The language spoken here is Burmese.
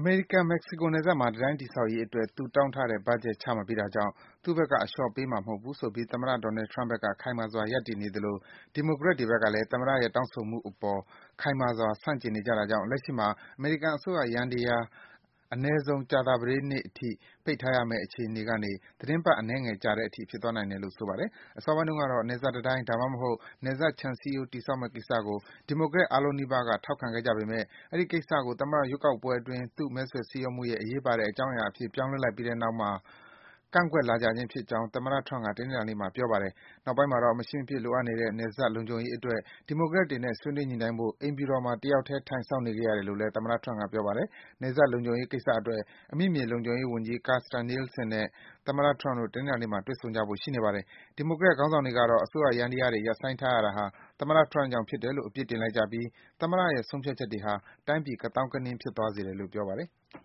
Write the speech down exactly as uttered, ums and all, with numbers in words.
အမေရိကန်-မက္ကဆီကိုနယ်စပ်မှာ တံတိုင်းတည်ဆောက်ရေးအတွက် သူတောင်းထားတဲ့ ဘတ်ဂျက် ချမပေးတာကြောင့် သူ့ဘက်က အလျှော့ပေးမှာ မဟုတ်ဘူးဆိုပြီး သမ္မတ Donald Trump ဘက်က ခိုင်မာစွာ ရပ်တည်နေသလို ဒီမိုကရက်တွေဘက်ကလည်း သမ္မတရဲ့ တောင်းဆိုမှုအပေါ် ခိုင်မာစွာ ဆန့်ကျင်နေကြတာကြောင့် လက်ရှိမှာ အမေရိကန်အစိုးရယန္တရား အနည်းဆုံး ကြာသပတေးနေ့အထိ ပိတ်ထားရမယ့် အခြေအနေကနေ သီတင်းပတ် အနည်းငယ်ကြာတဲ့အထိ ဖြစ်သွားနိုင်တယ်လို့ ဆိုပါတယ်။ အစောပိုင်းတုန်းကတော့ နယ်စပ်တံတိုင်း ဒါမှမဟုတ် နယ်စပ်ခြံစည်းရိုး တည်ဆောက်မယ့်ကိစ္စကို ဒီမိုကရက် အားလုံးနီးပါးက ထောက်ခံခဲ့ကြပေမယ့် အဲဒီကိစ္စကို သမ္မတရွေးကောက်ပွဲအတွင်း သူ့မဲဆွယ်စည်းရုံးမှုရဲ့ အရေးပါတဲ့ အကြောင်းအရာအဖြစ် ပြောင်းလဲလိုက်ပြီးတဲ့နောက်မှာ ကန့်ကွက်လာကြခြင်းဖြစ်ကြောင်း သမ္မတ Trump က တနင်္လာနေ့မှာ ပြောပါတယ်။ နောက်ပိုင်းမှာတော့ မရှိမဖြစ်လိုအပ်နေတဲ့ နယ်စပ်လုံခြုံရေးအတွက် ဒီမိုကရက်တွေနဲ့ ဆွေးနွေးညှိနှိုင်းဖို့ အိမ်ဖြူတော်မှာ တယောက်ထဲ ထိုင်စောင့်နေခဲ့ရတယ်လို့လည်း သမ္မတ Trump က ပြောပါတယ်။ နယ်စပ်လုံခြုံရေးကိစ္စအတွက် အမိမြေလုံခြုံရေးဝန်ကြီး Kirstjen Nielsen နဲ့ သမ္မတ Trump တို့ တနင်္လာနေ့မှာ တွေ့ဆုံကြဖို့ ရှိနေပါတယ်။ ဒီမိုကရက်ခေါင်းဆောင်တွေကတော့ အစိုးရယန္တရားတွေ ရပ်ဆိုင်းထားရတာဟာ သမ္မတ Trump ကြောင့်ဖြစ်တယ်လို့ အပြစ်တင်လိုက်ကြပြီး သမ္မတရဲ့ ဆုံးဖြတ်ချက်တွေဟာ တိုင်းပြည် ကသောင်းကနင်း ဖြစ်သွားစေတယ်လို့ ပြောပါတယ်။